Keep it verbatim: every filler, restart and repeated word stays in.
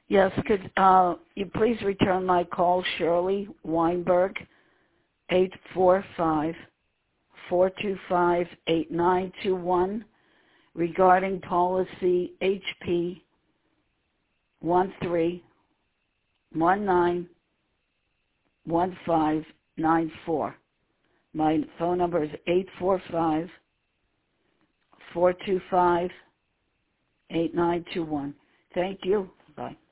Yes, could uh, you please return my call, Shirley Weinberg, eight four five, four two five, eight nine two one, regarding policy H P one three one nine one five nine four. My phone number is eight four five, four two five, eight nine two one. Thank you. Bye.